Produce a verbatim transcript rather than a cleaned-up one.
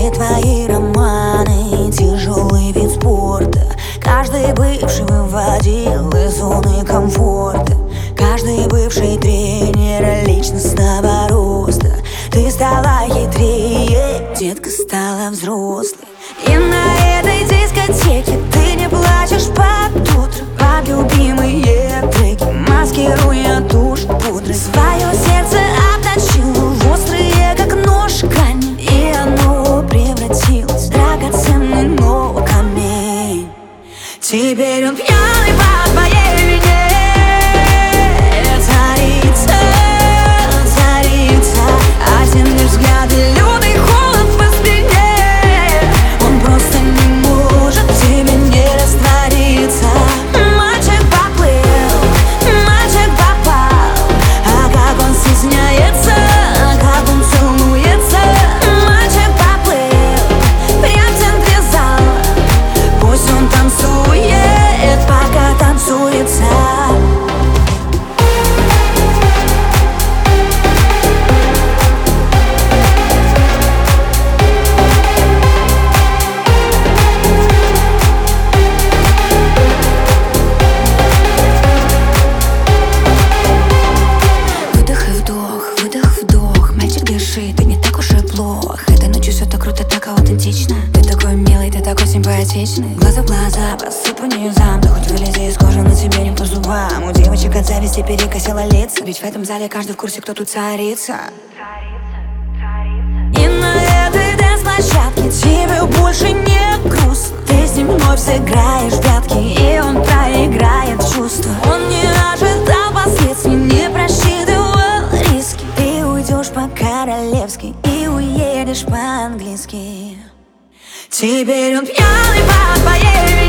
Все твои романы, тяжелый вид спорта. Каждый бывший выводил из зоны комфорта. Каждый бывший тренер личностного роста. Ты стала хитрее, детка стала взрослой. И на этой дискотеке ты не плачешь под утро под любимые треки, маскируя тушь пудрой. Свое сердце обточила в острые, как нож, камень, и оно превратилось в драгоценный, но камень. Теперь он пьяный по твоей вине. Царица, царица, а темный взгляд и лютый холод по спине. Он просто не может в тебе не раствориться. Мальчик поплыл, мальчик попал, а как он стесняется, а как он целуется. Мальчик поплыл, прям в центре зала. Пусть он танцует, пока танцуется. Ты не так уж и плох. Этой ночью все так круто, так аутентично. Ты такой милый, ты такой симпатичный. Глаза в глаза, посыпу низам. Да хоть вылези из кожи, на тебе не по зубам. У девочек от зависти перекосило лица. Ведь в этом зале каждый в курсе, кто тут царица. И на этой дэнс-площадке тебе больше не грустно. Ты с ним вновь сыграешь в прятки, и он проиграет чувства. Он не ожидал последствий, не просчитывал риски. Ты уйдешь по-королевски и уедешь по-английски. Теперь он пьяный по твоей